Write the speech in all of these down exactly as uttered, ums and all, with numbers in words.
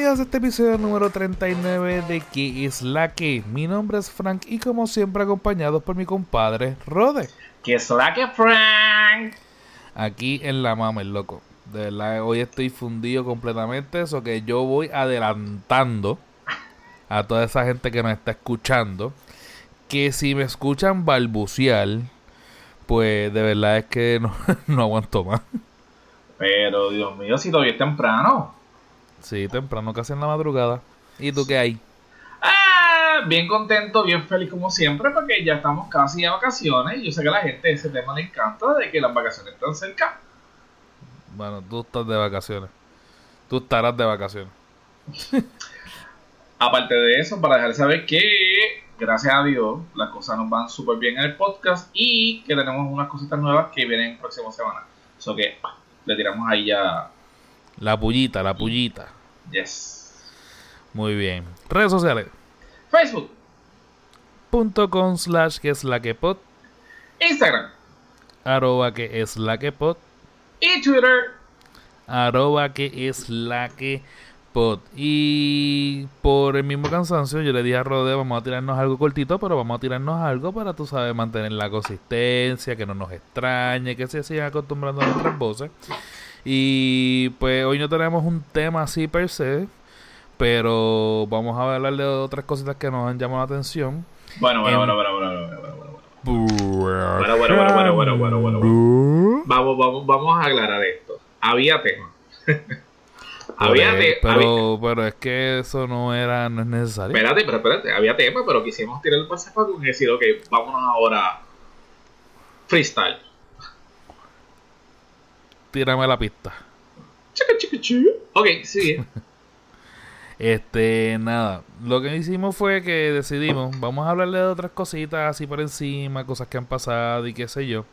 Bienvenidos a este episodio número treinta y nueve de ¿Qué es la que? Mi nombre es Frank y como siempre acompañado por mi compadre Rode. ¿Qué es la que, Frank? Aquí en la mama, el loco. De verdad, hoy estoy fundido completamente, eso que yo voy adelantando a toda esa gente que nos está escuchando, que si me escuchan balbucear, pues de verdad es que no, no aguanto más. Pero, Dios mío, si todavía es temprano. Sí, temprano, casi en la madrugada. ¿Y tú qué hay? Ah, bien contento, bien feliz como siempre, porque ya estamos casi a vacaciones. Yo sé que a la gente ese tema le encanta, de que las vacaciones están cerca. Bueno, tú estás de vacaciones. Tú estarás de vacaciones. Aparte de eso, para dejar saber que, gracias a Dios, las cosas nos van súper bien en el podcast y que tenemos unas cositas nuevas que vienen en próxima semana. Eso que le tiramos ahí ya. La pullita, la pullita. Yes. Muy bien. Redes sociales. Facebook. Punto com slash que es la que pod. Instagram. Arroba que es la que pod. Y Twitter. Arroba que es la que pod. Y por el mismo cansancio yo le dije a Rode, vamos a tirarnos algo cortito, pero vamos a tirarnos algo para, tú sabes, mantener la consistencia, que no nos extrañe, que se sigan acostumbrando a nuestras voces. Y pues hoy no tenemos un tema así per se, pero vamos a hablar de otras cositas que nos han llamado la atención. Bueno, bueno, bueno, bueno, bueno, bueno, bueno, bueno. Bueno, bueno, bueno, bueno, bueno, bueno, bueno, bueno. Vamos, vamos, vamos a aclarar esto. Había tema. había tema. Pero, había... pero es que eso no era, no es necesario. Espérate, pero espérate, había tema, pero quisimos tirar el pase para y decir, ok, vámonos ahora freestyle. Tírame la pista. Chica, chica, chica. Ok, sigue. Este, nada, lo que hicimos fue que decidimos, vamos a hablarle de otras cositas así por encima, cosas que han pasado y qué sé yo.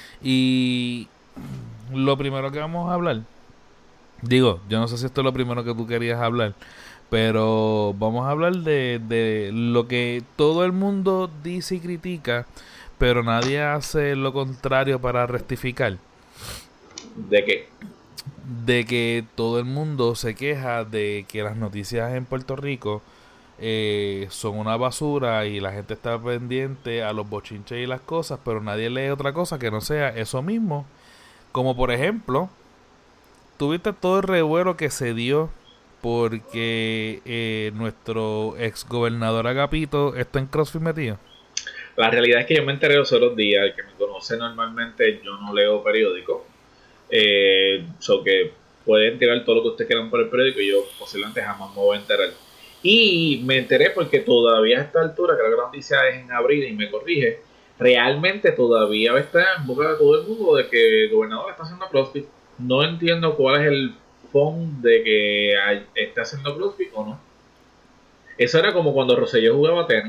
Y lo primero que vamos a hablar, digo, yo no sé si esto es lo primero que tú querías hablar, pero vamos a hablar de, de lo que todo el mundo dice y critica, pero nadie hace lo contrario para rectificar. ¿De qué? De que todo el mundo se queja de que las noticias en Puerto Rico eh, son una basura y la gente está pendiente a los bochinches y las cosas, pero nadie lee otra cosa que no sea eso mismo. Como por ejemplo, tuviste todo el revuelo que se dio porque eh, nuestro ex gobernador Agapito está en CrossFit metido. La realidad es que yo me enteré los otros días. El que me conoce normalmente, yo no leo periódicos. Eh, so que pueden tirar todo lo que ustedes quieran por el periódico y yo posiblemente jamás me voy a enterar. Y me enteré porque todavía a esta altura, creo que la noticia es en abril y me corrige, realmente todavía está en boca de todo el mundo de que el gobernador está haciendo CrossFit. No entiendo cuál es el fondo de que hay, está haciendo CrossFit o no. Eso era como cuando Rosselló jugaba tenis.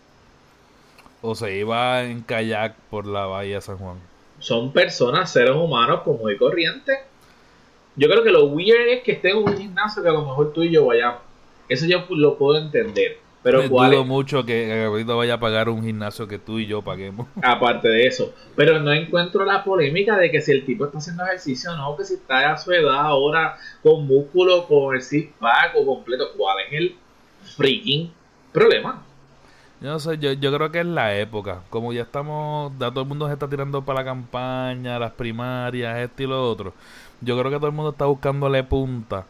O se iba en kayak por la bahía de San Juan. Son personas, seres humanos como y corriente. Yo creo que lo weird es que esté en un gimnasio que a lo mejor tú y yo vayamos. Eso yo lo puedo entender. Pero Me cuál dudo es... mucho que Agapito vaya a pagar un gimnasio que tú y yo paguemos. Aparte de eso. Pero no encuentro la polémica de que si el tipo está haciendo ejercicio o no, que si está a su edad ahora con músculo, con el six-pack o completo. ¿Cuál es el freaking problema? Yo no sé, yo, yo creo que es la época. Como ya estamos, ya todo el mundo se está tirando para la campaña, las primarias, esto y lo otro. Yo creo que todo el mundo está buscándole punta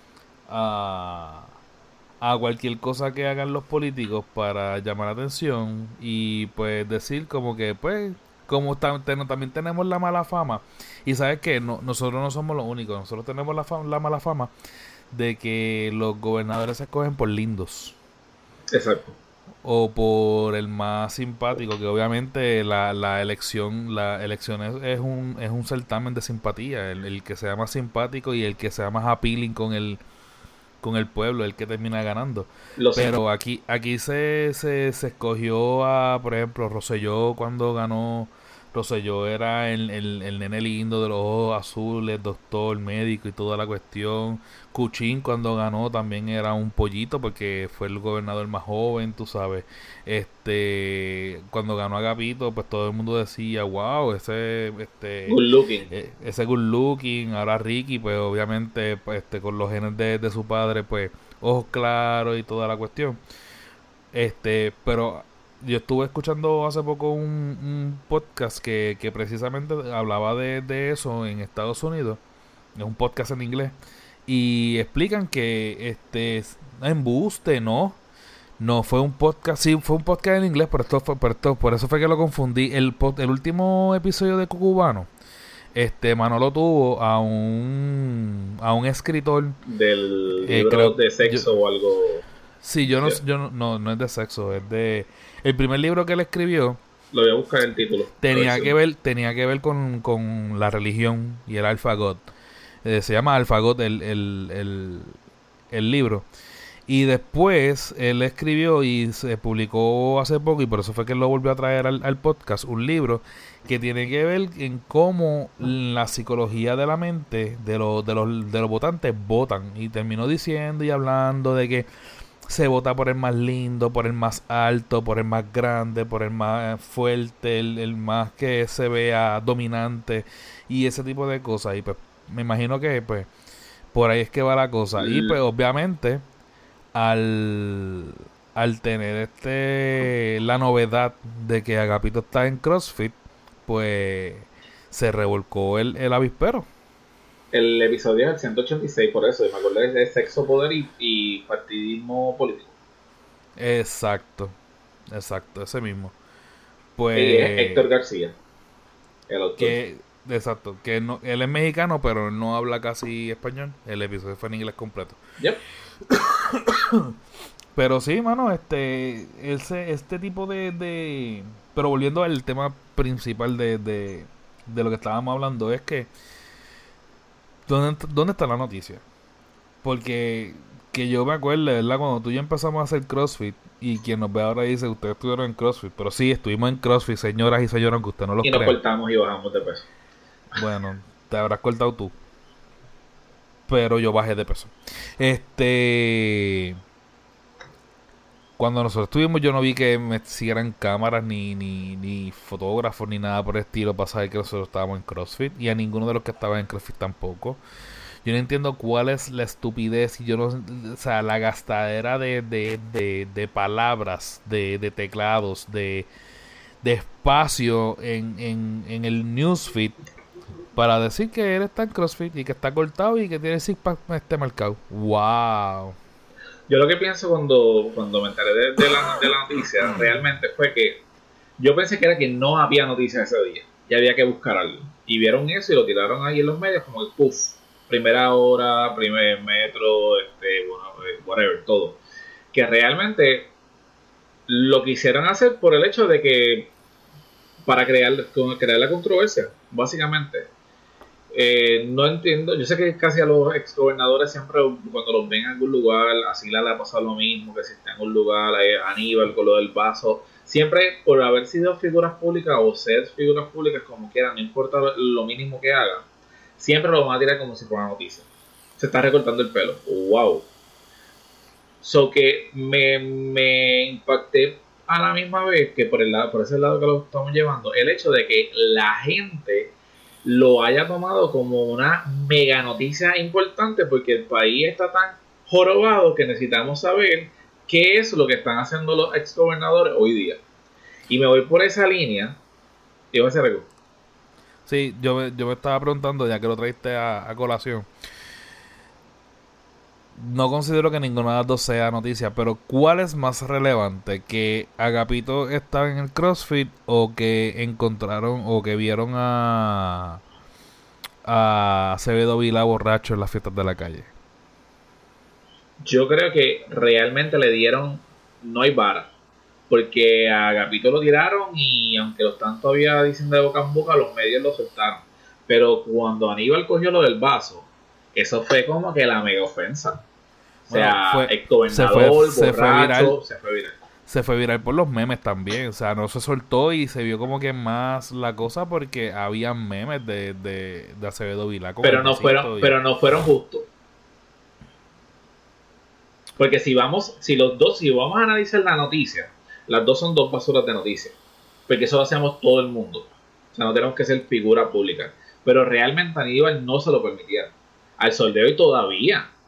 a, a cualquier cosa que hagan los políticos para llamar la atención y pues decir como que pues, como tam, ten, también tenemos la mala fama. Y sabes que no, nosotros no somos los únicos, nosotros tenemos la, fama, la mala fama de que los gobernadores se escogen por lindos. Exacto. O por el más simpático, que obviamente la, la elección la elección es, es un es un certamen de simpatía, el, el que sea más simpático y el que sea más appealing con el con el pueblo, el que termina ganando. Lo Pero sé. aquí aquí se, se, se escogió a, por ejemplo, Rosselló cuando ganó. Rosselló era el, el, el nene lindo de los ojos azules, doctor, médico y toda la cuestión. Kuchín cuando ganó también era un pollito porque fue el gobernador más joven, tú sabes. Este, cuando ganó Agapito, pues todo el mundo decía, wow, ese este good looking. Eh, ese good looking. Ahora Ricky, pues obviamente pues, este con los genes de, de su padre, pues ojos claros y toda la cuestión. Este, pero yo estuve escuchando hace poco un, un podcast que, que precisamente hablaba de, de eso en Estados Unidos. Es un podcast en inglés. Y explican que este embuste, ¿no? No, fue un podcast, sí, fue un podcast en inglés, pero esto fue, pero esto, por eso fue que lo confundí. El, pod- el último episodio de Cucubano, este Manolo tuvo a un a un escritor, Del eh, libro creo, de sexo yo, o algo. sí, yo no, Sí. yo no, no, no es de sexo, es de el primer libro que él escribió Lo voy a buscar el título. A ver tenía si- que ver, tenía que ver con, con la religión y el Alfagot. Eh, se llama Alfagot el, el, el, el libro. Y después él escribió y se publicó hace poco, y por eso fue que él lo volvió a traer al, al podcast, un libro que tiene que ver en cómo la psicología de la mente de, los de, los, de los votantes votan. Y terminó diciendo y hablando de que se vota por el más lindo, por el más alto, por el más grande, por el más fuerte, el, el más que se vea dominante y ese tipo de cosas. Y pues me imagino que pues por ahí es que va la cosa. Y pues obviamente al, al tener este la novedad de que Agapito está en CrossFit, pues se revolcó el, el avispero. El episodio es el ciento ochenta y seis, por eso. Y me acuerdo de sexo, poder y, y partidismo político. Exacto, exacto, ese mismo. Y es Héctor Pues García, el autor. que, exacto, que no, él es mexicano, pero no habla casi español. El episodio fue en inglés completo. Yep. Pero sí, mano, este, ese, este tipo de, de, pero volviendo al tema principal de, de, de lo que estábamos hablando, es que, ¿dónde, dónde está la noticia? Porque que yo me acuerdo, ¿verdad? Cuando tú y yo empezamos a hacer CrossFit, y quien nos ve ahora dice, ustedes estuvieron en CrossFit, pero sí, estuvimos en CrossFit, señoras y señores, aunque usted no lo Y nos crea. cortamos y bajamos de peso. Bueno, te habrás cortado tú, pero yo bajé de peso. Este... Cuando nosotros estuvimos, yo no vi que me siguieran cámaras, ni, ni, ni fotógrafos, ni nada por el estilo para saber que nosotros estábamos en CrossFit. Y a ninguno de los que estaban en CrossFit tampoco. Yo no entiendo cuál es la estupidez y yo no, o sea, la gastadera de, de, de, de palabras, de, de teclados, de, de espacio en, en, en el newsfeed para decir que él está en CrossFit y que está cortado y que tiene six pack este marcado. ¡Wow! Yo lo que pienso cuando, cuando me enteré de, de, la, de la noticia realmente fue que yo pensé que era que no había noticia ese día y había que buscar algo. Y vieron eso y lo tiraron ahí en los medios como que puff, primera hora, primer metro, este, bueno, whatever, todo. Que realmente lo quisieron hacer por el hecho de que para crear, crear la controversia, básicamente. Eh, no entiendo, yo sé que casi a los exgobernadores siempre cuando los ven en algún lugar, a Sila le ha pasado lo mismo, que si está en un lugar, eh, Aníbal con lo del vaso, siempre por haber sido figuras públicas o ser figuras públicas como quieran, no importa lo, lo mínimo que hagan, siempre lo van a tirar como si fuera noticia. Se está recortando el pelo, wow. So que me, me impacté a la misma vez que por, el lado, por ese lado que lo estamos llevando, el hecho de que la gente lo haya tomado como una mega noticia importante porque el país está tan jorobado que necesitamos saber qué es lo que están haciendo los exgobernadores hoy día. Y me voy por esa línea. ¿Qué va a hacer algo? Sí, yo me, yo me estaba preguntando, ya que lo traiste a, a colación. No considero que ninguna de las dos sea noticia, pero ¿cuál es más relevante? ¿Que Agapito estaba en el CrossFit o que encontraron o que vieron a, a Acevedo Vilá borracho en las fiestas de la calle? Yo creo que realmente le dieron, no hay vara, porque a Agapito lo tiraron y aunque lo están todavía diciendo de boca en boca, los medios lo soltaron. Pero cuando Aníbal cogió lo del vaso, eso fue como que la mega ofensa. O sea, bueno, fue, el gobernador, se fue, borracho, se fue viral, se fue viral. Se fue viral por los memes también. O sea, no se soltó y se vio como que más la cosa porque había memes de, de, de Acevedo Vilá. Pero no fueron, y... pero no fueron justos. Porque si vamos, si los dos, si vamos a analizar la noticia, las dos son dos basuras de noticias. Porque eso lo hacemos todo el mundo. O sea, no tenemos que ser figura pública. Pero realmente Aníbal no se lo permitieron. Al sol de hoy todavía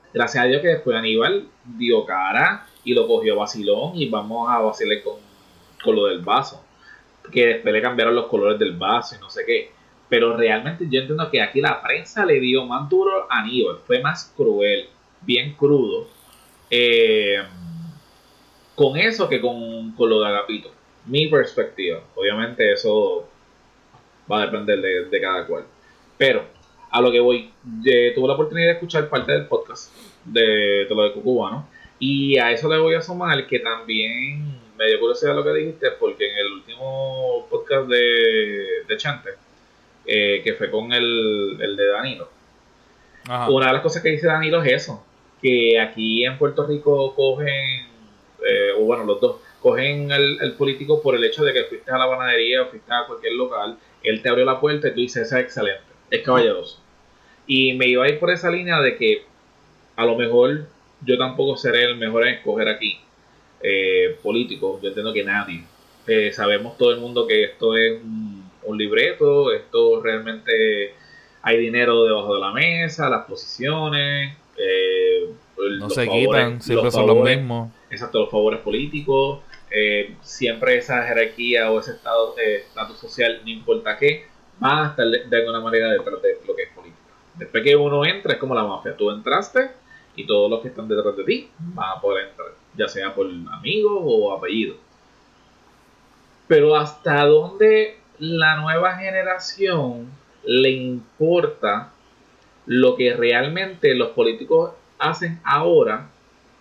Gracias a Dios que después Aníbal dio cara y lo cogió a vacilón y vamos a vacilar con, con lo del vaso. Que después le cambiaron los colores del vaso y no sé qué. Pero realmente yo entiendo que aquí la prensa le dio más duro a Aníbal. Fue más cruel, bien crudo. Eh, con eso que con, con lo de Agapito. Mi perspectiva. Obviamente eso va a depender de, de cada cual. Pero a lo que voy, eh, tuve la oportunidad de escuchar parte del podcast de, de lo de Cucubano. Y a eso le voy a sumar que también me dio curiosidad lo que dijiste, porque en el último podcast de, de Chante, eh, que fue con el, el de Danilo, Ajá. una de las cosas que dice Danilo es eso, que aquí en Puerto Rico cogen, eh, o bueno, los dos, cogen el, el político por el hecho de que fuiste a la panadería o fuiste a cualquier local, él te abrió la puerta y tú dices, esa es excelente, es caballeroso. Y me iba a ir por esa línea de que a lo mejor yo tampoco seré el mejor en escoger aquí eh, político. Yo entiendo que nadie. Eh, sabemos todo el mundo que esto es un, un libreto, esto realmente hay dinero debajo de la mesa, las posiciones, eh, no los se favores, quitan, siempre los son favores, los mismos. Exacto, los favores políticos, eh, siempre esa jerarquía o ese estado de estatus social, no importa qué, van a estar de, de alguna manera detrás de lo que es política. Después que uno entra es como la mafia, tú entraste y todos los que están detrás de ti van a poder entrar, ya sea por amigos o apellidos. Pero hasta dónde la nueva generación le importa lo que realmente los políticos hacen ahora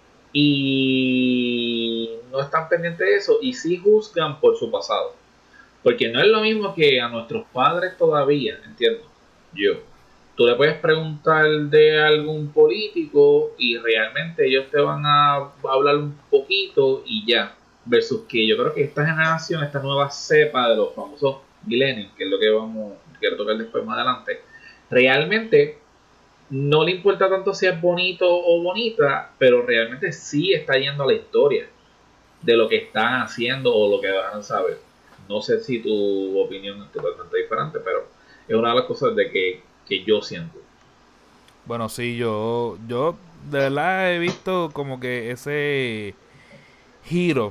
y no están pendientes de eso y sí juzgan por su pasado. Porque no es lo mismo que a nuestros padres todavía, entiendo yo. Tú le puedes preguntar de algún político y realmente ellos te van a hablar un poquito y ya. Versus que yo creo que esta generación, esta nueva cepa de los famosos millennials, que es lo que vamos quiero tocar después más adelante, realmente no le importa tanto si es bonito o bonita, pero realmente sí está yendo a la historia de lo que están haciendo o lo que van a saber. No sé si tu opinión es totalmente diferente, pero es una de las cosas de que que yo siento. Bueno, sí, yo yo de verdad he visto como que ese giro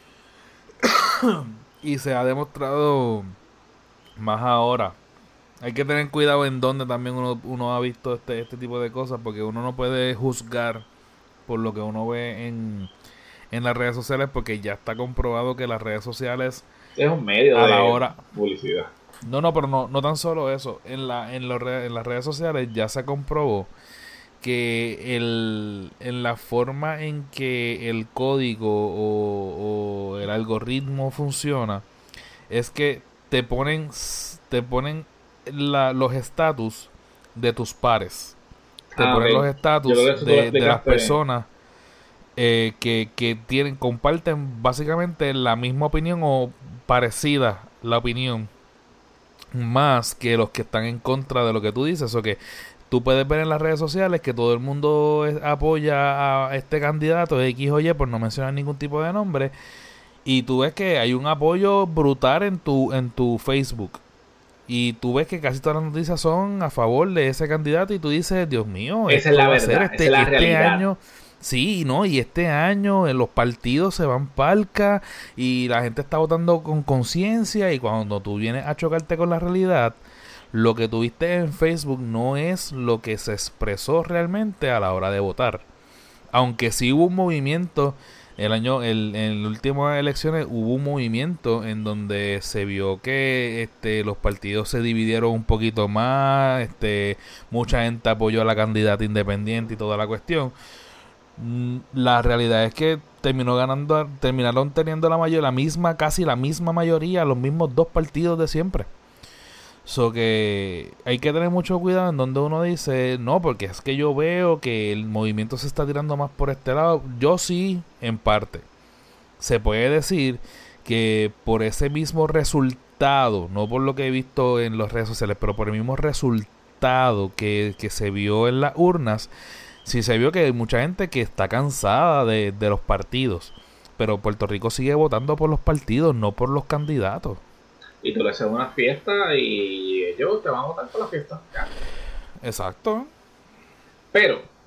y se ha demostrado más ahora. Hay que tener cuidado en donde también uno, uno ha visto este, este tipo de cosas, porque uno no puede juzgar por lo que uno ve en, en las redes sociales, porque ya está comprobado que las redes sociales es un medio a de la hora, publicidad. No, no, pero no, no tan solo eso. En la, en, los re, en las redes sociales ya se comprobó que el, en la forma en que el código o, o el algoritmo funciona es que te ponen, te ponen la, los estatus de tus pares. Te ah, ponen okay. los estatus de, de las personas eh, que, que tienen, comparten básicamente la misma opinión o parecida la opinión, más que los que están en contra de lo que tú dices. O que tú puedes ver en las redes sociales que todo el mundo es, apoya a este candidato de X o Y, por no mencionar ningún tipo de nombre, y tú ves que hay un apoyo brutal en tu en tu Facebook y tú ves que casi todas las noticias son a favor de ese candidato y tú dices, Dios mío, esa es la verdad, este, esa es la este realidad. año. Sí, no, y este año en los partidos se van palca y la gente está votando con conciencia, y cuando tú vienes a chocarte con la realidad, lo que tuviste en Facebook no es lo que se expresó realmente a la hora de votar. Aunque sí hubo un movimiento el año el, en las últimas elecciones, hubo un movimiento en donde se vio que este los partidos se dividieron un poquito más, este mucha gente apoyó a la candidata independiente y toda la cuestión. La realidad es que terminó ganando, terminaron teniendo la mayoría, la misma, casi la misma mayoría, los mismos dos partidos de siempre. So que hay que tener mucho cuidado en donde uno dice, no, porque es que yo veo que el movimiento se está tirando más por este lado. Yo sí, en parte. Se puede decir que por ese mismo resultado, no por lo que he visto en las redes sociales, pero por el mismo resultado que, que se vio en las urnas, sí se vio que hay mucha gente que está cansada de, de los partidos, pero Puerto Rico sigue votando por los partidos, no por los candidatos. Y tú le haces una fiesta y ellos te van a votar por la fiesta. Ya. Exacto. Pero,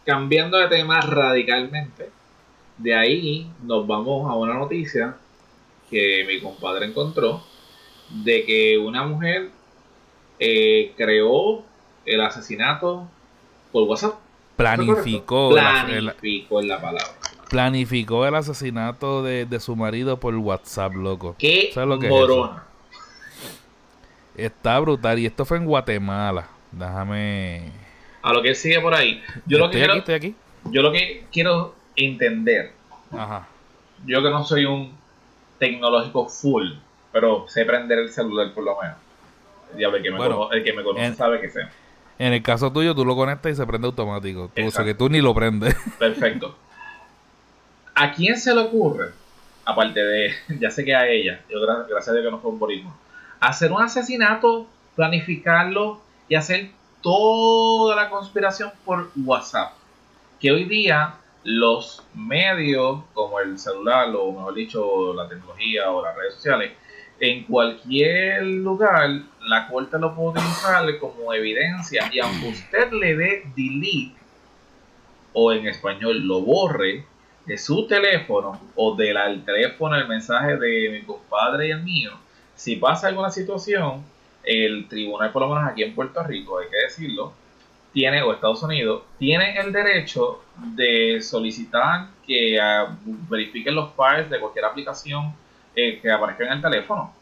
cambiando de tema radicalmente, de ahí nos vamos a una noticia que mi compadre encontró de que una mujer eh, creó el asesinato por WhatsApp. Planificó. Planificó en la palabra. Planificó el asesinato de, de su marido por WhatsApp, loco. ¿Qué ¿Sabes lo que morona? Es Está brutal. Y esto fue en Guatemala. Déjame... A lo que él sigue por ahí. Yo lo estoy que aquí, quiero, estoy aquí. Yo lo que quiero entender. Ajá. Yo que no soy un tecnológico full, pero sé prender el celular por lo menos. Diablo, el que me Bueno, conoce, el que me conoce en, sabe que sé. En el caso tuyo, tú lo conectas y se prende automático. Tú, o sea que tú ni lo prendes. Perfecto. ¿A quién se le ocurre, aparte de, ya sé que a ella, yo gracias a Dios que no fue un boricua, hacer un asesinato, planificarlo y hacer toda la conspiración por WhatsApp? Que hoy día los medios, como el celular, o mejor dicho, la tecnología o las redes sociales, en cualquier lugar, la corte lo puede utilizar como evidencia, y aunque usted le dé delete, o en español lo borre de su teléfono, o del al teléfono el mensaje de mi compadre y el mío, si pasa alguna situación, el tribunal, por lo menos aquí en Puerto Rico, hay que decirlo, tiene, o Estados Unidos, tiene el derecho de solicitar que uh, verifiquen los files de cualquier aplicación eh, que aparezca en el teléfono.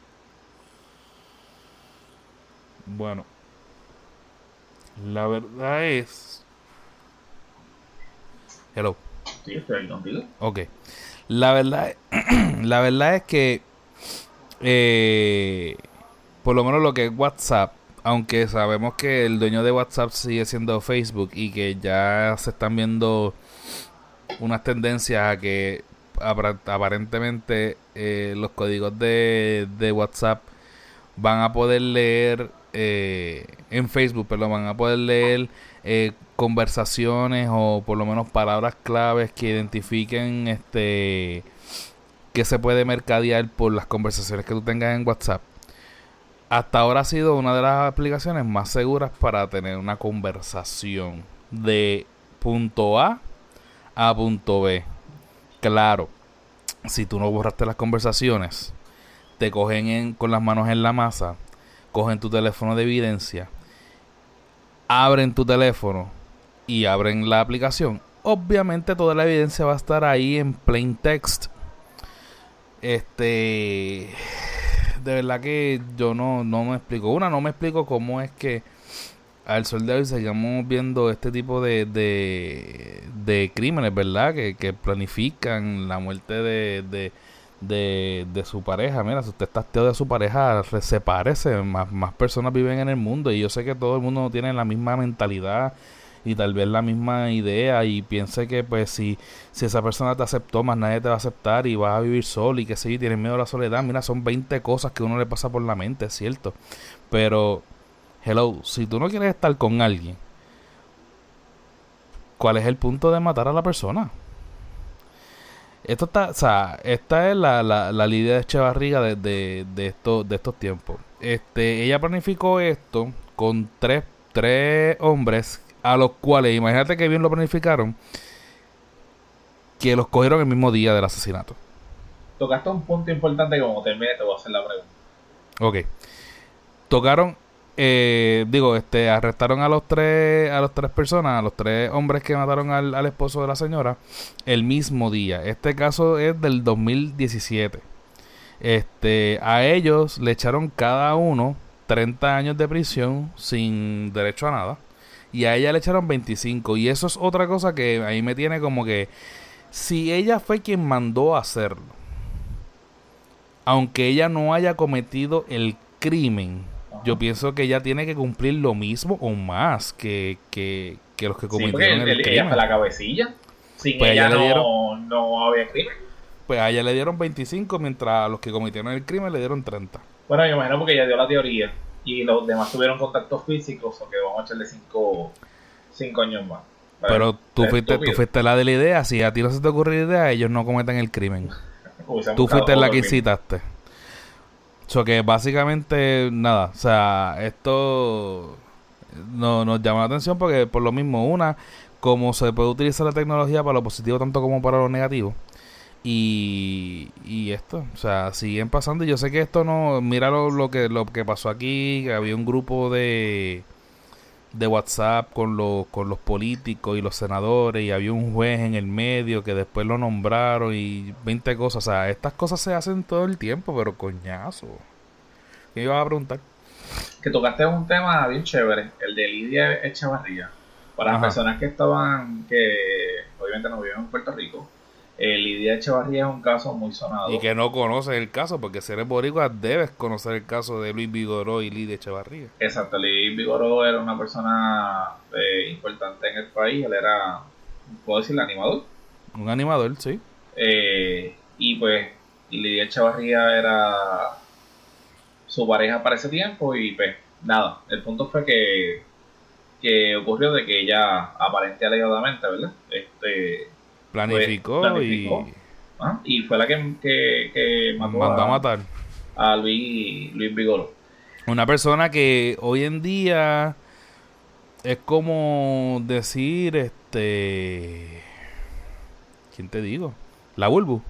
Bueno, la verdad es... Hello. Sí, estoy contigo. Ok. La verdad, la verdad es que eh, por lo menos lo que es WhatsApp, aunque sabemos que el dueño de WhatsApp sigue siendo Facebook y que ya se están viendo unas tendencias a que aparentemente eh, los códigos de, de WhatsApp van a poder leer eh, en Facebook, perdón, van a poder leer eh, conversaciones o por lo menos palabras claves que identifiquen este que se puede mercadear por las conversaciones que tú tengas en WhatsApp. Hasta ahora ha sido una de las aplicaciones más seguras para tener una conversación de punto A a punto B. Claro, si tú no borraste las conversaciones, te cogen en, con las manos en la masa, cogen tu teléfono de evidencia, abren tu teléfono y abren la aplicación. Obviamente toda la evidencia va a estar ahí en plain text. Este... De verdad que yo no, no me explico. Una, no me explico cómo es que al sol de hoy seguimos viendo este tipo de, de, de crímenes, ¿verdad? Que, que planifican la muerte de, de, de, de su pareja. Mira, si usted está hastiado de su pareja, sepárese. Más, más personas viven en el mundo y yo sé que todo el mundo no tiene la misma mentalidad y tal vez la misma idea y piense que pues si, si esa persona te aceptó, más nadie te va a aceptar y vas a vivir solo y que sí, tienes miedo a la soledad. Mira, son veinte cosas que uno le pasa por la mente, es cierto, pero hello, si tú no quieres estar con alguien, ¿cuál es el punto de matar a la persona? Esto está, o sea, esta es la, la, la Lidia de Echevarriga de, de, de, estos, de estos tiempos. Este, ella planificó esto con tres, tres hombres a los cuales, imagínate que bien lo planificaron, que los cogieron el mismo día del asesinato. Tocaste un punto importante que como termine te voy a hacer la pregunta. Ok. Tocaron, eh, digo, este, arrestaron a los tres, a los tres personas, a los tres hombres que mataron al, al esposo de la señora, el mismo día. Este caso es del dos mil diecisiete. Este, a ellos le echaron cada uno treinta años de prisión sin derecho a nada. Y a ella le echaron veinticinco. Y eso es otra cosa que ahí me tiene como que... Si ella fue quien mandó a hacerlo, aunque ella no haya cometido el crimen, ajá, yo pienso que ella tiene que cumplir lo mismo o más que, que, que los que cometieron sí, el, el crimen. Ella fue la cabecilla. Sin pues ella, ella no, dieron, no había crimen. Pues a ella le dieron veinticinco, mientras a los que cometieron el crimen le dieron treinta. Bueno, yo imagino porque ella dio la teoría. Y los demás tuvieron contactos físicos, o que vamos a echarle cinco, cinco años más. ¿Vale? Pero tú fuiste, tú fuiste la de la idea. Si a ti no se te ocurre la idea, ellos no cometen el crimen. Tú fuiste la que incitaste. O so que básicamente, nada. O sea, esto no, nos llama la atención porque por lo mismo, una, como se puede utilizar la tecnología para lo positivo tanto como para lo negativo. Y, y esto, o sea, siguen pasando. Y yo sé que esto no, mira lo, lo que lo que pasó aquí, que había un grupo de de WhatsApp con los con los políticos y los senadores, y había un juez en el medio que después lo nombraron y veinte cosas. O sea, estas cosas se hacen todo el tiempo, pero coñazo. ¿Qué ibas a preguntar? Que tocaste un tema bien chévere, el de Lidia Echevarría. Para Ajá. las personas que estaban, que obviamente no viven en Puerto Rico, eh, Lidia Echevarría es un caso muy sonado. Y que no conoces el caso, porque si eres boricua debes conocer el caso de Luis Vigoró y Lidia Echevarría. Exacto, Luis Vigoró era una persona eh, importante en el país, él era, ¿puedo decir, animador? Un animador, sí. Eh, y pues Lidia Echevarría era su pareja para ese tiempo y pues nada, el punto fue que, que ocurrió de que ella aparente alegadamente, ¿verdad? Este... Planificó, Pues, planificó y ¿ah? y fue la que, que, que mató mandó a a, matar. a Luis, Luis Vigoró. Una persona que hoy en día es como decir, este... ¿Quién te digo? La Bulbu.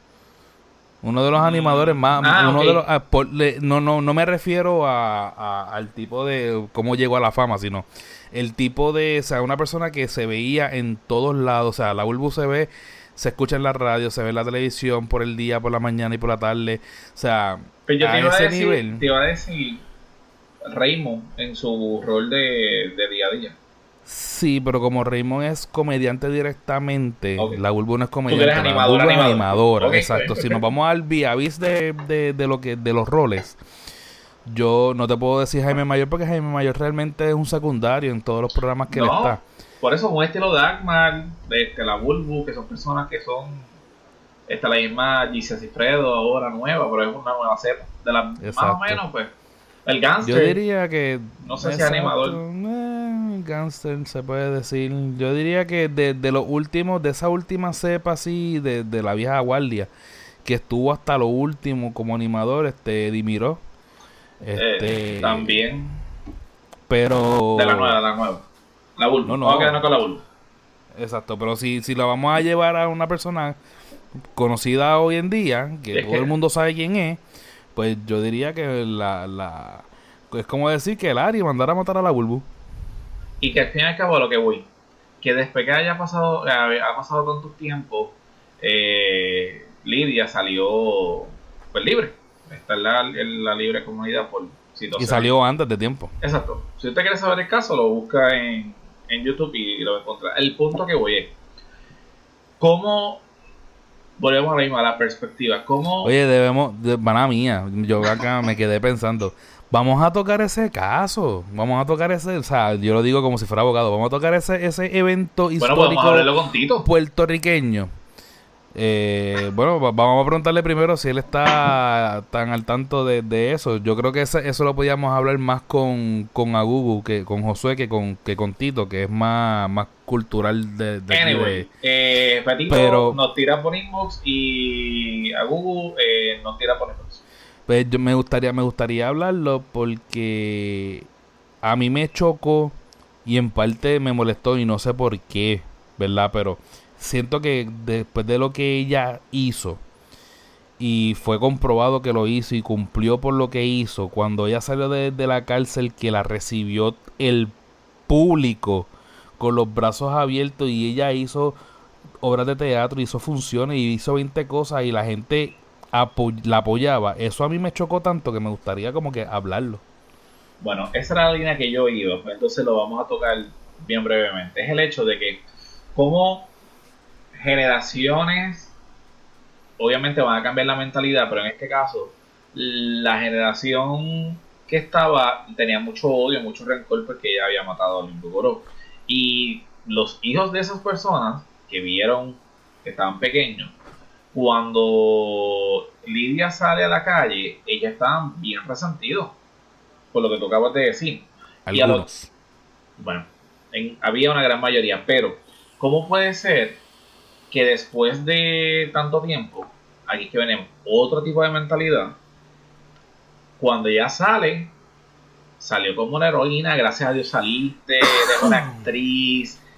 Uno de los Mm, animadores más... ah, uno okay. de los, ah, por, le, no, no, no me refiero a, a, al tipo de cómo llegó a la fama, sino el tipo de... O sea, una persona que se veía en todos lados. O sea, la Bulbu se ve, se escucha en la radio, se ve en la televisión por el día, por la mañana y por la tarde. O sea, Pero yo a te iba, a ese decir, nivel... te iba a decir Raymond en su rol de, de día a día. Sí, pero como Raymond es comediante directamente, Okay. la Bulbu no es Tú que comediante, eres la animador, Bulbu es animador. animadora, Okay, exacto. okay, Si nos vamos al vis de, de, de lo que de los roles, yo no te puedo decir Jaime Mayor porque Jaime Mayor realmente es un secundario en todos los programas que no, él está. por eso un estilo de Agmar, de este, la Bulbu, que son personas que son esta la misma Giselle Cifredo ahora nueva, pero es una nueva cepa. De la, más o menos, pues. El Gangster. Yo diría que... No sé si es animador. Eh, Gangster se puede decir. Yo diría que de, de los últimos, de esa última cepa así, de, de la vieja guardia, que estuvo hasta lo último como animador, este, Dimiró. Este, Eh, también. Pero... De la nueva, de la nueva. La Bulbu. No, no. Vamos a quedarnos con la Bulbu. Exacto, pero si, si lo vamos a llevar a una persona conocida hoy en día, que Es todo que- el mundo sabe quién es, pues yo diría que la, la es como decir que el Ari mandara a matar a la Bulbu. Y que al fin y al cabo a lo que voy. Que después que haya pasado, ha ha pasado tanto tiempo, eh, Lidia salió pues libre. Está en la, en la libre comunidad por Y situaciones. salió antes de tiempo. Exacto. Si usted quiere saber el caso, lo busca en, en YouTube y lo va a encontrar. El punto que voy es, ¿cómo, volvemos a la misma, a la perspectiva, cómo... Oye, debemos, de, mala mía, yo acá me quedé pensando, vamos a tocar ese caso, vamos a tocar ese, o sea, yo lo digo como si fuera abogado, vamos a tocar ese, ese evento bueno, histórico podemos hablarlo con Tito. puertorriqueño. Eh, bueno, va- vamos a preguntarle primero si él está tan al tanto de, de eso. Yo creo que ese- eso lo podíamos hablar más con, con Agugu, que con Josué, que con, que con Tito, que es más, más cultural de, de aquí Anyway, de- eh, Patito Pero- nos tira por inbox y a Google eh, nos tira por inbox. Pues yo me gustaría, me gustaría hablarlo porque a mí me chocó y en parte me molestó y no sé por qué, ¿verdad? Pero siento que después de lo que ella hizo y fue comprobado que lo hizo y cumplió por lo que hizo, cuando ella salió de, de la cárcel, que la recibió el público con los brazos abiertos y ella hizo obras de teatro, hizo funciones y hizo veinte cosas y la gente apo la apoyaba. Eso a mí me chocó tanto que me gustaría como que hablarlo. Bueno, esa era la línea que yo iba, pues entonces lo vamos a tocar bien brevemente. Es el hecho de que como generaciones obviamente van a cambiar la mentalidad, pero en este caso la generación que estaba tenía mucho odio, mucho rencor porque ella había matado a Luis Vigoró. Y los hijos de esas personas que vieron que estaban pequeños, cuando Lidia sale a la calle, ellas estaban bien resentidos por lo que tú acabas de decir. Y a Algunos. lo- bueno, en- había una gran mayoría, pero ¿cómo puede ser que después de tanto tiempo, aquí es que venimos, otro tipo de mentalidad, cuando ella sale, salió como una heroína, gracias a Dios saliste, eres una actriz,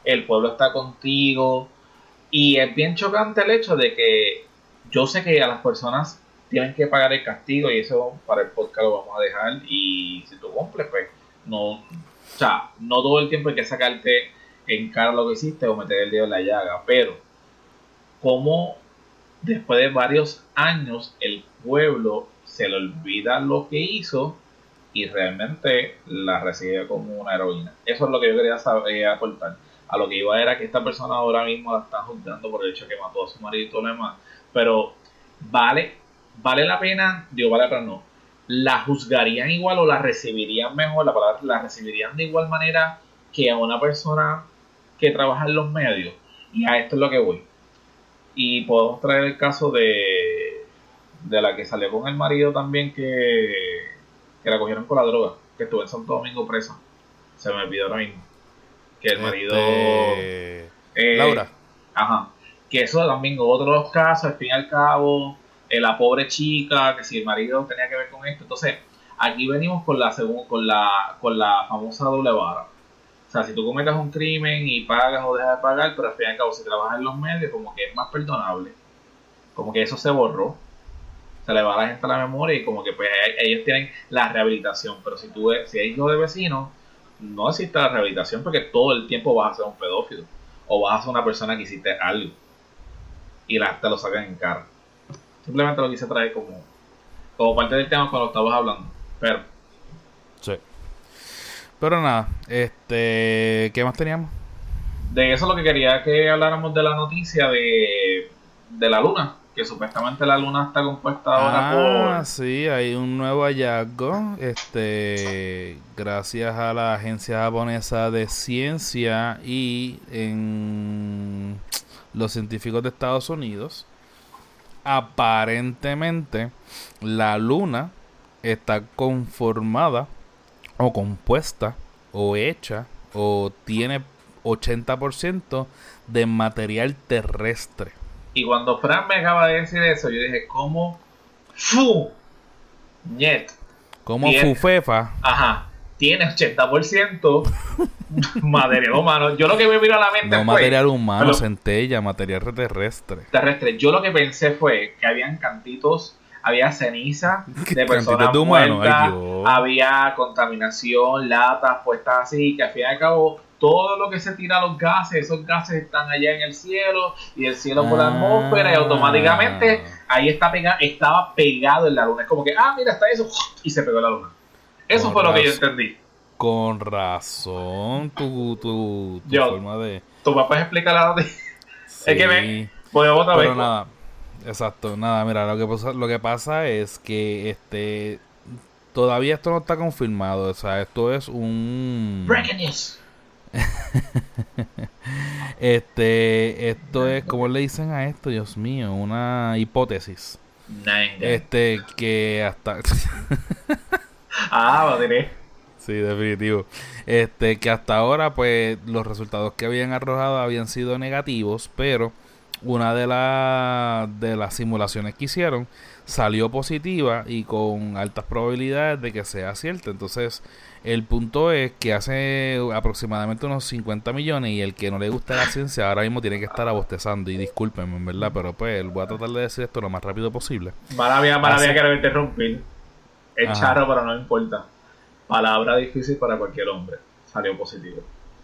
el pueblo está contigo. Y es bien chocante el hecho de que yo sé que a las personas tienen que pagar el castigo y eso para el podcast lo vamos a dejar. Y si tú cumples, pues no, o sea, no todo el tiempo hay que sacarte en cara lo que hiciste o meter el dedo en la llaga, pero como después de varios años el pueblo se le olvida lo que hizo y realmente la recibe como una heroína. Eso es lo que yo quería saber, eh, aportar. A lo que iba era que esta persona ahora mismo la están juzgando por el hecho de que mató a su marido y todo lo demás. Pero vale, vale la pena, digo, vale la pena no. ¿La juzgarían igual o la recibirían mejor? La palabra, ¿la recibirían de igual manera que a una persona que trabaja en los medios? Y a esto es lo que voy. Y podemos traer el caso de, de la que salió con el marido también, que, que la cogieron con la droga, que estuvo en Santo Domingo presa. Se me olvidó ahora mismo. Que el marido... Este... Eh, Laura. Ajá. Que eso también otros casos, al fin y al cabo, eh, la pobre chica, que si el marido tenía que ver con esto. Entonces, aquí venimos con la, segun, con la, con la famosa doble vara. O sea, si tú cometes un crimen y pagas o dejas de pagar, pero al fin y al cabo si trabajas en los medios, como que es más perdonable. Como que eso se borró. Se le va a la gente a la memoria y como que pues ellos tienen la rehabilitación. Pero si tú si hay hijo de vecinos, no existe la rehabilitación porque todo el tiempo vas a ser un pedófilo. O vas a ser una persona que hiciste algo. Y la, te lo sacan en cara. Simplemente lo quise traer como, como parte del tema cuando estabas hablando. Pero... Sí. Pero nada, este, ¿qué más teníamos? De eso lo que quería que habláramos de la noticia de, de la luna, que supuestamente la luna está compuesta ahora ah, por... sí, hay un nuevo hallazgo, este, gracias a la agencia japonesa de ciencia y en los científicos de Estados Unidos. Aparentemente la luna está conformada o compuesta o hecha o tiene ochenta por ciento de material terrestre. Y cuando Fran me acaba de decir eso, yo dije, ¿cómo? ¡Fu! ¡Niet! Como Fufefa. Ajá. Tiene ochenta por ciento material humano. Yo lo que me vino a la mente no fue... material humano, pero, centella, material terrestre. Terrestre. Yo lo que pensé fue que habían cantitos, había ceniza de personas de humano? muertas, había contaminación, latas puestas así, que al fin y al cabo todo lo que se tira a los gases, esos gases están allá en el cielo y el cielo por la atmósfera y automáticamente ahí está pegado, estaba pegado en la luna. Es como que, ah, mira, está eso, y se pegó en la luna. Eso con fue razón, lo que yo entendí. Con razón, tu, tu, tu yo, forma de... ¿tú me puedes explicar la noticia? Sí, es que me... Voy a otra pero vez. nada, exacto, nada, mira, lo que pasa, lo que pasa es que este todavía esto no está confirmado, o sea, esto es un... Breaking news. este, esto es, ¿cómo le dicen a esto? Dios mío, una hipótesis. Nine. Este, que hasta... ah, va a tener. Sí, definitivo. Este, que hasta ahora, pues, los resultados que habían arrojado habían sido negativos, pero una de, la, de las simulaciones que hicieron salió positiva y con altas probabilidades de que sea cierta. Entonces, el punto es que hace aproximadamente unos cincuenta millones y el que no le gusta la ciencia ahora mismo tiene que estar abostezando. Y discúlpenme, en verdad, pero pues voy a tratar de decir esto lo más rápido posible. Maravilla, maravilla que me interrumpir. Es Ajá. charro, pero no importa. Palabra difícil para cualquier hombre. Salió positivo.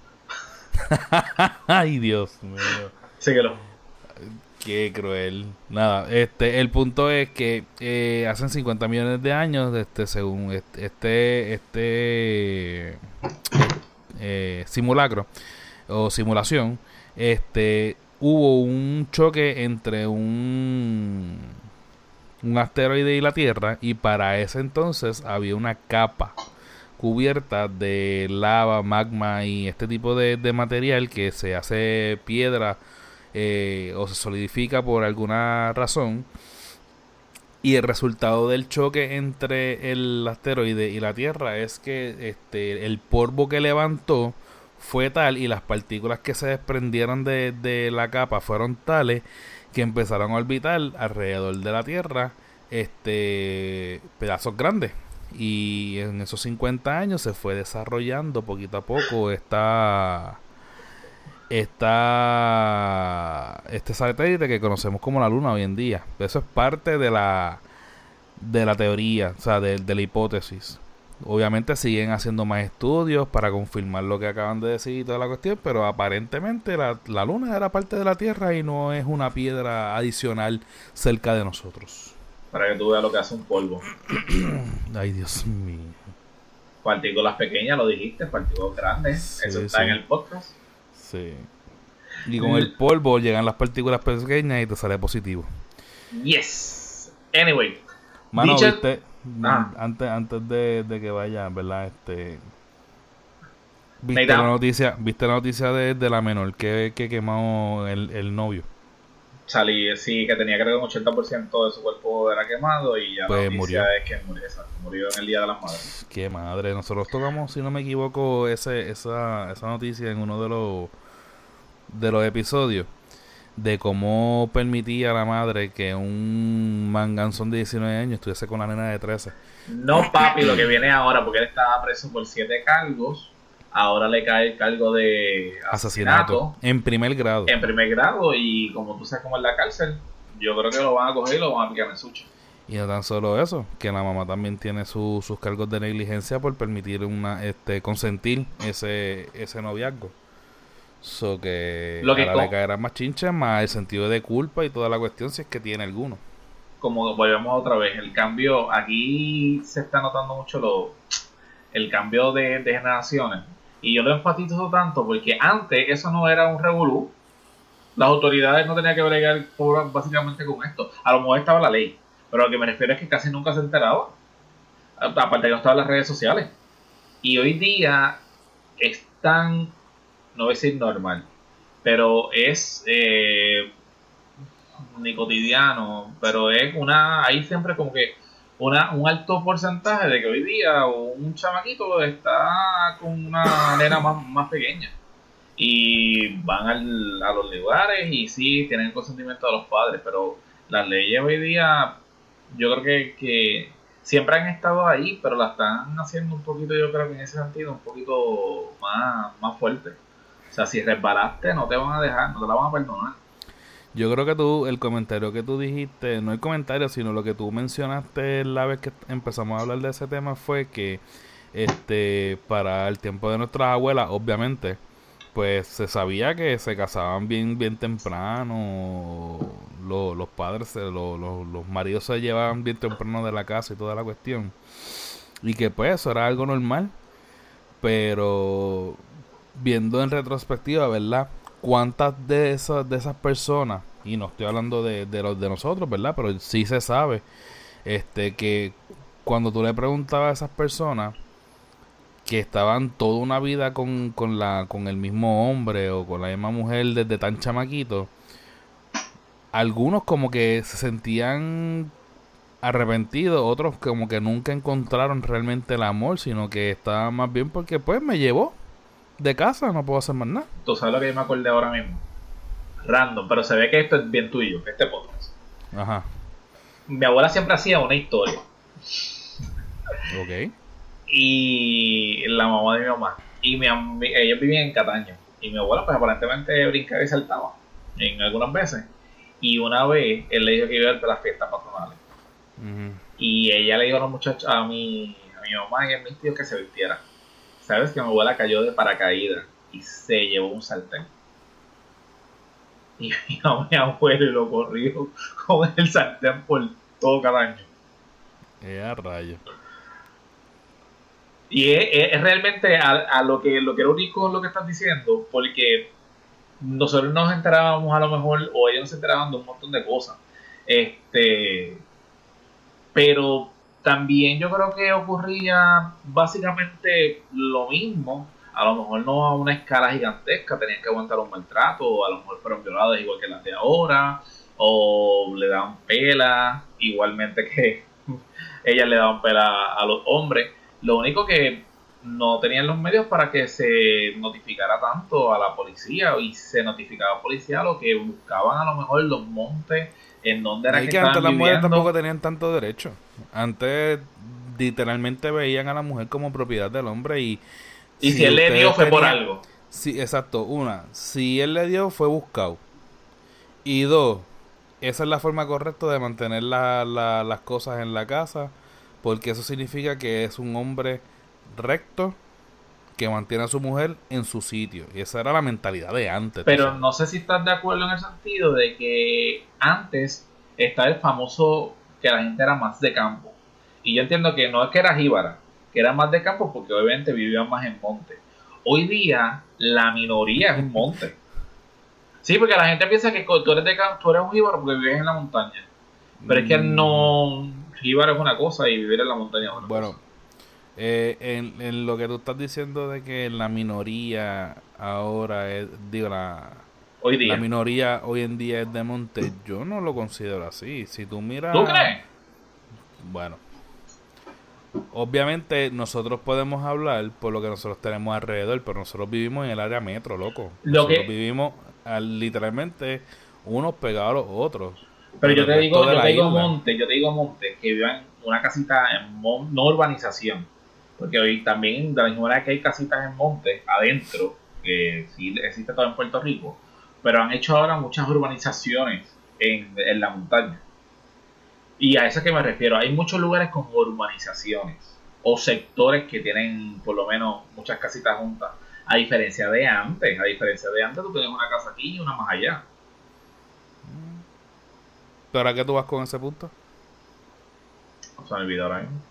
Ay, Dios mío. Síguelo. Qué cruel. Nada, este, el punto es que eh, hacen cincuenta millones de años, este, según este, este, este eh, simulacro o simulación, este, hubo un choque entre un un asteroide y la Tierra, y para ese entonces había una capa cubierta de lava, magma y este tipo de, de material que se hace piedra eh, o se solidifica por alguna razón, y el resultado del choque entre el asteroide y la Tierra es que este el polvo que levantó fue tal y las partículas que se desprendieron de, de la capa fueron tales que empezaron a orbitar alrededor de la Tierra este pedazos grandes. Y en esos cincuenta años se fue desarrollando poquito a poco esta está este satélite que conocemos como la Luna hoy en día. Eso es parte de la de la teoría, o sea, de, de la hipótesis. Obviamente siguen haciendo más estudios para confirmar lo que acaban de decir y toda la cuestión, pero aparentemente la, la Luna era parte de la Tierra y no es una piedra adicional cerca de nosotros. Para que tú veas lo que hace un polvo. Ay, Dios mío. Partículas pequeñas, lo dijiste, partículas grandes. Sí, eso está sí. en el podcast. Sí. Y con el polvo llegan las partículas pequeñas y te sale positivo. Yes. Anyway. Mano, dicho... viste, ah. antes, antes de, de que vaya, ¿verdad? Este, ¿Viste la noticia, viste la noticia de, de la menor que, que quemó el, el novio? Salí, sí, que tenía creo que un ochenta por ciento de su cuerpo era quemado y ya pues la noticia murió. es que murió, murió en el Día de las Madres. Qué madre, nosotros tocamos, si no me equivoco, ese, esa, esa noticia en uno de los de los episodios de cómo permitía la madre que un manganzón de diecinueve años estuviese con la nena de trece. No, papi, lo que viene ahora, porque él estaba preso por siete cargos, ahora le cae el cargo de asesinato, asesinato en primer grado. En primer grado, y como tú sabes cómo es la cárcel, yo creo que lo van a coger y lo van a picar en sushi. Y no tan solo eso, que la mamá también tiene su, sus cargos de negligencia por permitir una este consentir ese ese noviazgo. So que, lo que ahora con... le caerá más chincha, más el sentido de culpa y toda la cuestión, si es que tiene alguno. Como volvemos otra vez, el cambio, aquí se está notando mucho lo, el cambio de, de generaciones. Y yo lo enfatizo tanto porque antes eso no era un revolú. Las autoridades no tenían que bregar por, básicamente con esto. A lo mejor estaba la ley, pero lo que me refiero es que casi nunca se enteraba. Aparte que no estaban las redes sociales. Y hoy día es tan... no voy a decir normal, pero es eh, ni cotidiano, pero es una, hay siempre como que una un alto porcentaje de que hoy día un chamaquito está con una nena más, más pequeña y van al, a los lugares y sí, tienen el consentimiento de los padres, pero las leyes hoy día yo creo que, que siempre han estado ahí, pero las están haciendo un poquito, yo creo que en ese sentido, un poquito más, más fuerte. O sea, si resbalaste, no te van a dejar, no te la van a perdonar. Yo creo que tú, el comentario que tú dijiste, no el comentario, sino lo que tú mencionaste la vez que empezamos a hablar de ese tema fue que este para el tiempo de nuestras abuelas, obviamente, pues se sabía que se casaban bien bien temprano, los, los padres, los, los, los maridos se llevaban bien temprano de la casa y toda la cuestión. Y que pues eso era algo normal, pero... viendo en retrospectiva, ¿verdad? ¿Cuántas de esas de esas personas, y no estoy hablando de, de los de nosotros, ¿verdad? Pero sí se sabe este que cuando tú le preguntabas a esas personas que estaban toda una vida con, con la con el mismo hombre o con la misma mujer desde tan chamaquito, algunos como que se sentían arrepentidos, otros como que nunca encontraron realmente el amor, sino que estaban más bien porque pues me llevó de casa, no puedo hacer más nada. Tú sabes lo que yo me acordé ahora mismo. Random, pero se ve que esto es bien tuyo, este podcast. Ajá. Mi abuela siempre hacía una historia. Ok. Y la mamá de mi mamá. Y mi, ellos vivían en Cataño. Y mi abuela, pues aparentemente brincaba y saltaba. En algunas veces. Y una vez, él le dijo que iba a ir a las fiestas patronales. Uh-huh. Y ella le dijo a los muchachos, a mi, a mi mamá y a mis tíos que se vistieran. ¿Sabes que mi abuela cayó de paracaídas y se llevó un sartén? Y vino mi abuelo y lo corrió con el sartén por todo Cataño. Eh, a rayo. Y es, es, es realmente a, a lo que lo que era único lo que estás diciendo, porque nosotros nos enterábamos a lo mejor, o ellos se enteraban de un montón de cosas. Este, pero también yo creo que ocurría básicamente lo mismo, a lo mejor no a una escala gigantesca, tenían que aguantar un maltrato, o a lo mejor fueron violados igual que las de ahora, o le daban pela, igualmente que ellas le daban pela a los hombres. Lo único que no tenían los medios para que se notificara tanto a la policía, y se notificaba a la policía lo que buscaban a lo mejor los montes en donde era y que, que estaban antes las mujeres viviendo. tampoco tenían tanto derecho. Antes literalmente veían a la mujer como propiedad del hombre y y si, si él le dio fue tenían, por algo. Sí, exacto. Una, si él le dio, fue buscado. Y dos, esa es la forma correcta de mantener la, la, las cosas en la casa, porque eso significa que es un hombre recto que mantiene a su mujer en su sitio. Y esa era la mentalidad de antes. Pero no sé si estás de acuerdo en el sentido de que antes está el famoso que la gente era más de campo. Y yo entiendo que no es que era jíbara, que era más de campo porque obviamente vivían más en monte. Hoy día la minoría es un monte. Sí, porque la gente piensa que tú eres de campo, tú eres un jíbaro porque vives en la montaña. Pero es que no, jíbaro es una cosa y vivir en la montaña es otra bueno, cosa. Eh, en, en lo que tú estás diciendo de que la minoría ahora es, digo, la, hoy día. la minoría hoy en día es de monte, yo no lo considero así. Si tú miras... ¿Tú crees? Bueno, obviamente nosotros podemos hablar por lo que nosotros tenemos alrededor, pero nosotros vivimos en el área metro, loco. Lo nosotros que... vivimos al, literalmente unos pegados a los otros. Pero yo te digo, yo te digo isla. monte, yo te digo monte, que vivan una casita en mon, no urbanización. Porque hoy también, de la misma manera que hay casitas en monte, adentro, que sí existe todo en Puerto Rico, pero han hecho ahora muchas urbanizaciones en, en la montaña. Y a eso que me refiero, hay muchos lugares con urbanizaciones, o sectores que tienen por lo menos muchas casitas juntas. A diferencia de antes, a diferencia de antes, tú tienes una casa aquí y una más allá. ¿Pero a qué tú vas con ese punto? O sea, me olvidó ahora mismo.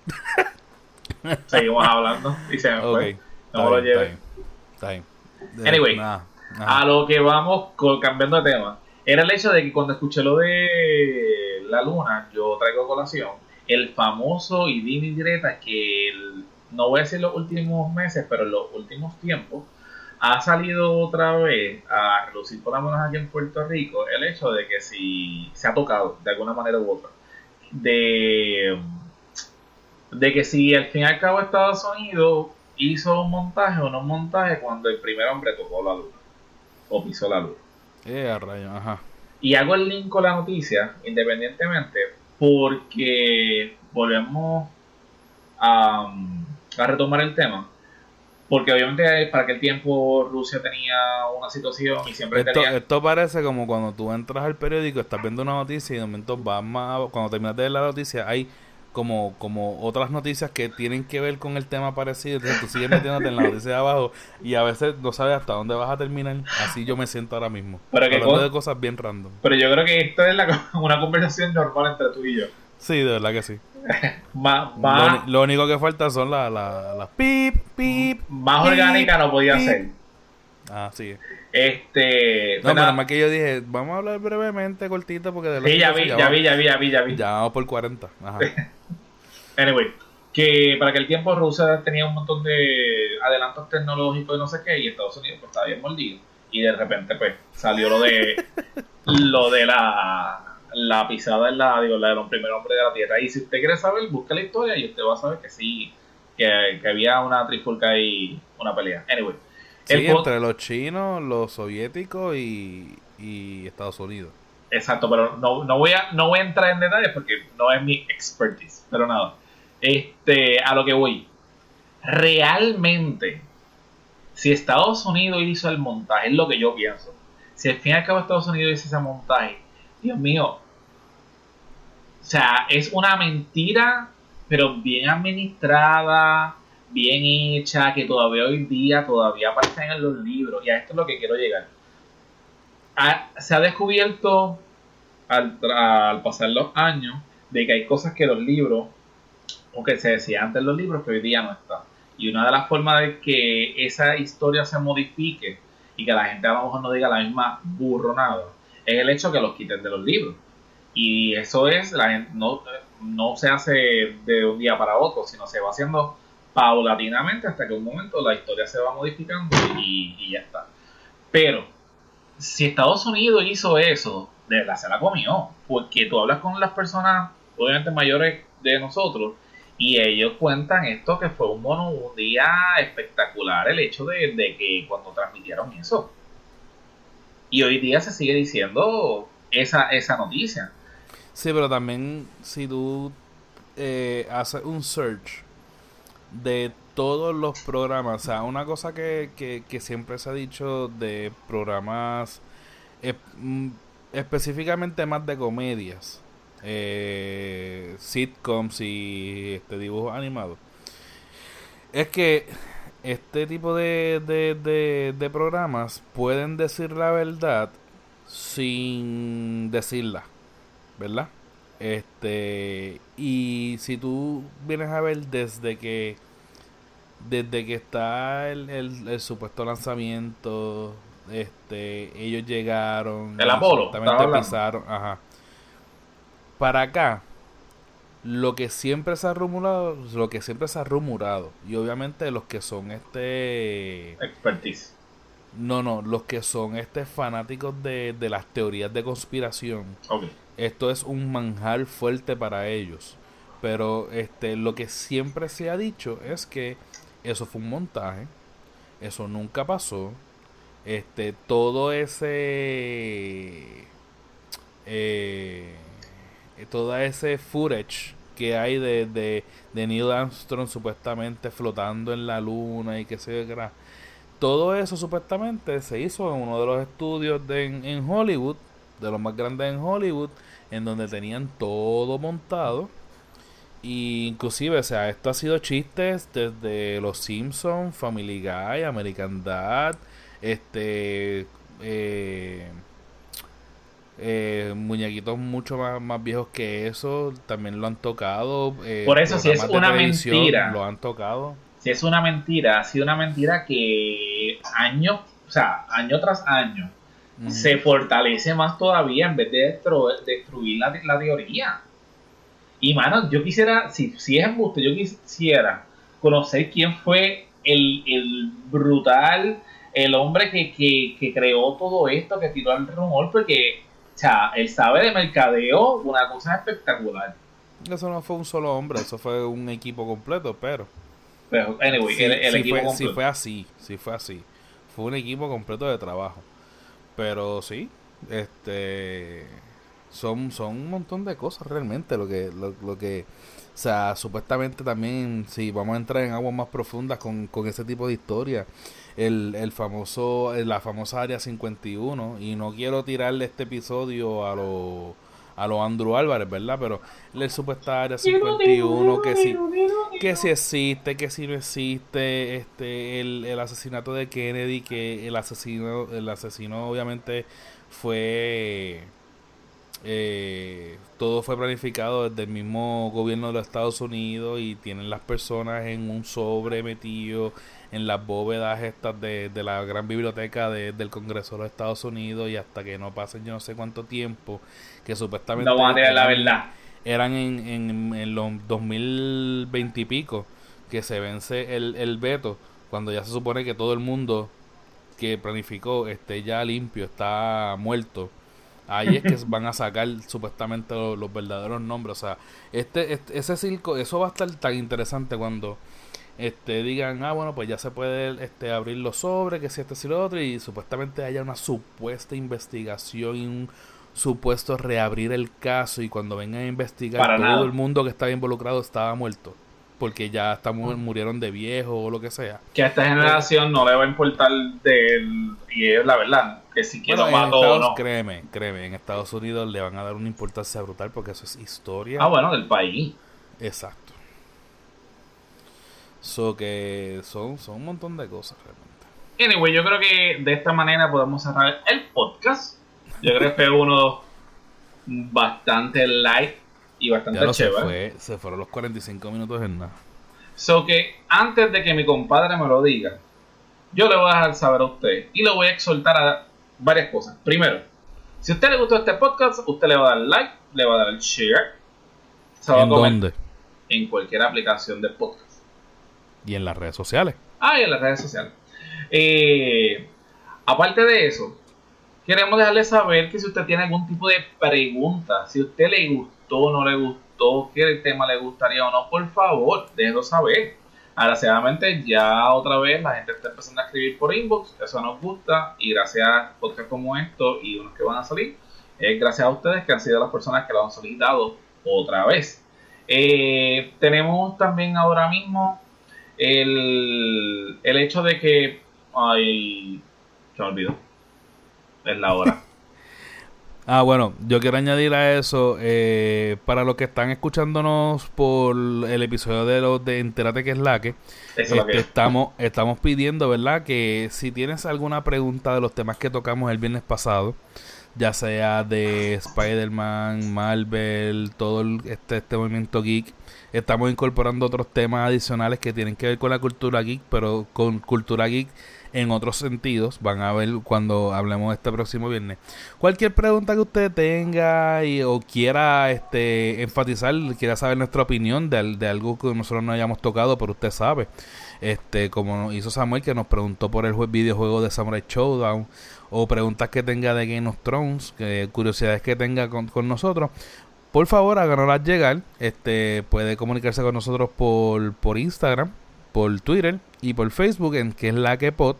Seguimos hablando y se me fue. Okay. No me lo lleve. Está bien. Anyway, nah, nah. a lo que vamos, con, cambiando de tema, era el hecho de que cuando escuché lo de la luna, yo traigo a colación el famoso y dime y direta que el, no voy a decir los últimos meses, pero en los últimos tiempos ha salido otra vez a relucir por lo menos aquí en Puerto Rico el hecho de que si se ha tocado de alguna manera u otra de, de que si al fin y al cabo Estados Unidos hizo un montaje o no un montaje cuando el primer hombre tocó la luna o pisó la luna. Eh, a rayo, ajá. Y hago el link con la noticia independientemente porque volvemos a, a retomar el tema. Porque obviamente para aquel tiempo Rusia tenía una situación y siempre esto, tenía... Esto parece como cuando tú entras al periódico, estás viendo una noticia y de momento vas más... Cuando terminas de ver la noticia hay como, como otras noticias que tienen que ver con el tema parecido. Entonces tú sigues metiéndote en la noticia de abajo y a veces no sabes hasta dónde vas a terminar. Así yo me siento ahora mismo. Pero hablando cosa, de cosas bien random. Pero yo creo que esto es la, una conversación normal entre tú y yo. Sí, de verdad que sí. más, más, lo, lo único que falta son las la, la pip, pip. Más pip, orgánica no podía pip. ser. Ah, sí. Este. No, pero más que yo dije, vamos a hablar brevemente, cortito, porque de Sí, ya vi, ya, ya vi, ya vi, ya vi, ya vi. Ya vamos por cuarenta. Ajá. Anyway, que para aquel tiempo Rusia tenía un montón de adelantos tecnológicos y no sé qué, y Estados Unidos pues estaba bien mordido. Y de repente pues salió lo de lo de la la pisada en la, digo, la de los primeros hombres de la Tierra. Y si usted quiere saber, busca la historia y usted va a saber que sí, que, que había una trifulca y una pelea. Anyway. Sí, el entre los chinos, los soviéticos y, y Estados Unidos. Exacto, pero no, no voy a no voy a entrar en detalles porque no es mi expertise, pero nada. Este, a lo que voy. Realmente, si Estados Unidos hizo el montaje, es lo que yo pienso. Si al fin y al cabo Estados Unidos hizo ese montaje, Dios mío, o sea, es una mentira, pero bien administrada, bien hecha, que todavía hoy día todavía aparecen en los libros. Y a esto es lo que quiero llegar. Ha, se ha descubierto al, al pasar los años de que hay cosas que los libros, o que se decía antes en los libros, que hoy día no están. Y una de las formas de que esa historia se modifique y que la gente a lo mejor no diga la misma burronada es el hecho que los quiten de los libros. Y eso es, la gente no, no se hace de un día para otro, sino se va haciendo paulatinamente hasta que un momento la historia se va modificando y, y ya está. Pero si Estados Unidos hizo eso, de verdad se la comió, porque tú hablas con las personas obviamente mayores de nosotros y ellos cuentan esto que fue un, mono, un día espectacular el hecho de, de que cuando transmitieron eso. Y hoy día se sigue diciendo esa, esa noticia. Sí, pero también si tú eh, haces un search de todos los programas, o sea, una cosa que, que, que siempre se ha dicho de programas eh, mm, específicamente más de comedias, eh, sitcoms y este dibujos animados, es que este tipo de, de, de, de programas pueden decir la verdad sin decirla, ¿verdad? Este, y si tú vienes a ver desde que desde que está el, el, el supuesto lanzamiento, este, ellos llegaron El y Apolo, supuestamente pisaron, ajá. Para acá, lo que siempre se ha rumorado, lo que siempre se ha rumorado, y obviamente los que son este expertise. No, no, los que son este fanáticos de, de las teorías de conspiración. Okay. Esto es un manjar fuerte para ellos. Pero este lo que siempre se ha dicho es que eso fue un montaje. Eso nunca pasó. Este, todo ese eh, todo ese footage que hay de, de, de Neil Armstrong supuestamente flotando en la luna y que se yo, todo eso supuestamente se hizo en uno de los estudios de, en, en Hollywood, de los más grandes en Hollywood, en donde tenían todo montado. Y inclusive, o sea, esto ha sido chistes desde Los Simpsons, Family Guy, American Dad, este, eh, eh, muñequitos mucho más, más viejos que eso, también lo han tocado. Eh, Por eso, si es una mentira, lo han tocado. Si es una mentira, ha sido una mentira que año, o sea, año tras año, uh-huh. se fortalece más todavía en vez de destru- destruir la, la teoría. Y mano, yo quisiera, si, si es embuste, yo quisiera conocer quién fue el, el brutal, el hombre que, que, que creó todo esto, que tiró el rumor, porque, o sea, él sabe de mercadeo, una cosa espectacular. Eso no fue un solo hombre, eso fue un equipo completo, pero... Pero, anyway, sí, el, el sí equipo fue, completo. Sí fue así, sí fue así. Fue un equipo completo de trabajo. Pero sí, este... Son, son un montón de cosas realmente lo que, lo, lo que, o sea, supuestamente también, si vamos a entrar en aguas más profundas con, con ese tipo de historia, el, el famoso, la famosa Área cincuenta y uno, y no quiero tirarle este episodio a los a los Andrew Álvarez, ¿verdad? Pero el supuesta Área cincuenta y uno, que si, que si existe, que si no existe, este, el, el asesinato de Kennedy, que el asesino, el asesino obviamente fue... Eh, todo fue planificado desde el mismo gobierno de los Estados Unidos y tienen las personas en un sobre metido en las bóvedas estas de, de la gran biblioteca de, del Congreso de los Estados Unidos, y hasta que no pasen yo no sé cuánto tiempo, que supuestamente no van a tener la verdad, eran en, en, en los dos mil veinte y pico que se vence el, el veto, cuando ya se supone que todo el mundo que planificó esté ya limpio, está muerto. Ahí es que van a sacar supuestamente los, los verdaderos nombres. O sea, este, este ese circo, eso va a estar tan interesante cuando este digan, ah, bueno, pues ya se puede este abrir los sobres, que si este, si lo otro, y supuestamente haya una supuesta investigación y un supuesto reabrir el caso, y cuando vengan a investigar, para todo nada. el mundo que estaba involucrado estaba muerto, porque ya está, murieron de viejo o lo que sea. Que a esta generación no le va a importar del, y es la verdad, que si quiero bueno, mato Estados, o no. Créeme, créeme, en Estados Unidos le van a dar una importancia brutal porque eso es historia. Ah, bueno, del país. Exacto. So que son, son un montón de cosas realmente. Anyway, yo creo que de esta manera podemos cerrar el podcast. Yo creo que fue uno bastante light y bastante ya lo chévere. Se, fue, se fueron los cuarenta y cinco minutos en nada. So que antes de que mi compadre me lo diga, yo le voy a dejar saber a usted y lo voy a exhortar a varias cosas. Primero, si a usted le gustó este podcast, usted le va a dar like, le va a dar el share. Se va ¿En a comer dónde? En cualquier aplicación de podcast. Y en las redes sociales. Ah, y en las redes sociales. Eh, aparte de eso, queremos dejarle saber que si usted tiene algún tipo de pregunta, si a usted le gustó o no le gustó, qué tema le gustaría o no, por favor, déjelo saber. Agraciadamente ya otra vez la gente está empezando a escribir por inbox, eso nos gusta, y gracias a podcasts como esto y unos que van a salir, es gracias a ustedes que han sido las personas que lo han solicitado otra vez. Eh, tenemos también ahora mismo El, el hecho de que... Ay, se me olvidó. Es la hora. Ah, bueno, yo quiero añadir a eso, eh, para los que están escuchándonos por el episodio de los de Entérate que es la que, este, la que estamos, estamos pidiendo, ¿verdad? Que si tienes alguna pregunta de los temas que tocamos el viernes pasado, ya sea de Spider-Man, Marvel, todo el, este, este movimiento geek, estamos incorporando otros temas adicionales que tienen que ver con la cultura geek, pero con cultura geek en otros sentidos. Van a ver cuando hablemos este próximo viernes. Cualquier pregunta que usted tenga y, o quiera este enfatizar, quiera saber nuestra opinión de, de algo que nosotros no hayamos tocado, pero usted sabe, este como hizo Samuel, que nos preguntó por el videojuego de Samurai Showdown, o preguntas que tenga de Game of Thrones, que curiosidades que tenga con, con nosotros, por favor háganoslas llegar. Este puede comunicarse con nosotros por, por Instagram, por Twitter y por Facebook, en que es la que pod,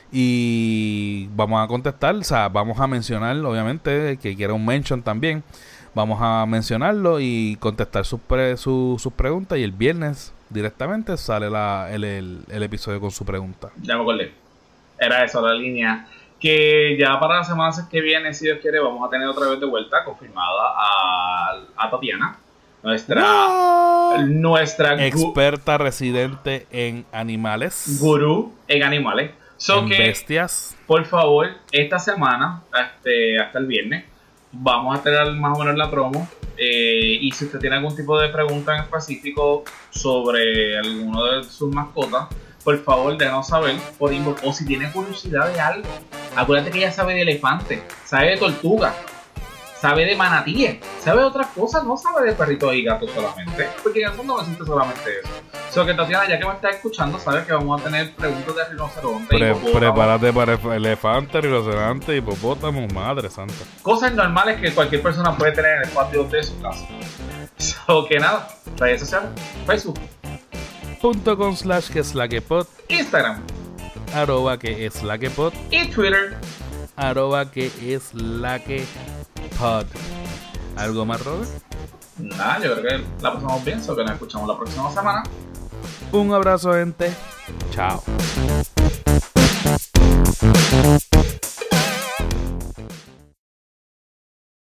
y vamos a contestar, o sea, vamos a mencionar, obviamente, que quiera un mention también, vamos a mencionarlo y contestar sus pre, su, sus preguntas, y el viernes directamente sale la, el, el, el episodio con su pregunta. Ya me acordé, era esa la línea, que ya para la semana que viene, si Dios quiere, vamos a tener otra vez de vuelta confirmada a, a Tatiana, nuestra no. nuestra experta gu- residente en animales, gurú en animales, so en que, bestias. Por favor, esta semana este, hasta el viernes vamos a tener más o menos la promo, eh, y si usted tiene algún tipo de pregunta en específico sobre alguno de sus mascotas, por favor déjanos saber por inbox, o si tiene curiosidad de algo. Acuérdate que ella sabe de elefante, sabe de tortuga, sabe de manatíes, sabe de otras cosas, no sabe de perritos y gatos solamente, porque en el mundo no existe solamente eso. O sea que Tatiana, ya que me está escuchando, sabe que vamos a tener preguntas de rinoceronte, Pre- prepárate para elefante, rinoceronte, hipopótamo, madre santa. Cosas normales que cualquier persona puede tener en el patio de su casa. O que nada, redes sociales, Facebook punto com slash que es la que pod, Instagram, arroba que es la que pod, y Twitter, arroba que es la que pod. ¿Algo más, Robert? Nada, yo creo que la pasamos bien, so que nos escuchamos la próxima semana. Un abrazo, gente. Chao.